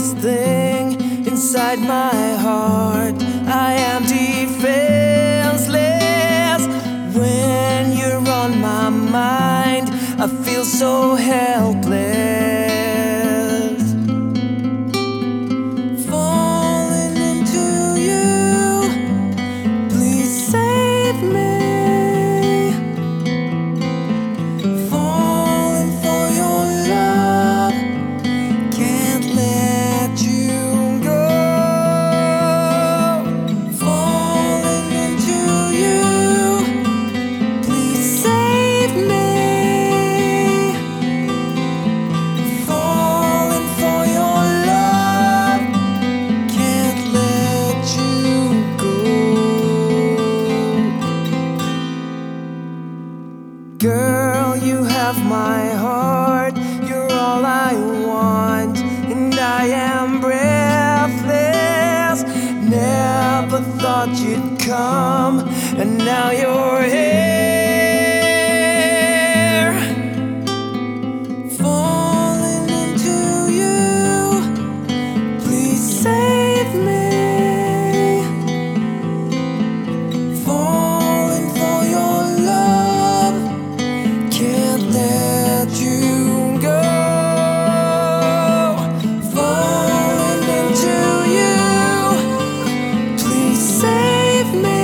this thing inside my heart. I am defenseless when you're on my mind. I feel so helpless. Falling into you, please save me. Falling for your love, can't let you go. Falling into you, please save me. Falling for your love, can't let you go. Girl, you have my heart, you're all I want, and I am breathless. Never thought you'd come, and now you're here. Falling into you, please save me. Falling for your love, can't let you go. Falling into you, please save me.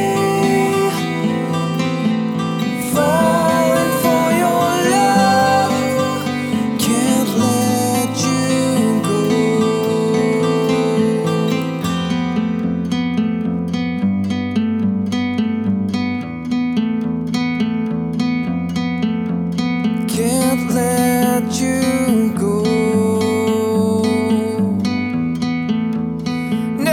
Falling for your love, can't let you go. Can't let you go. No.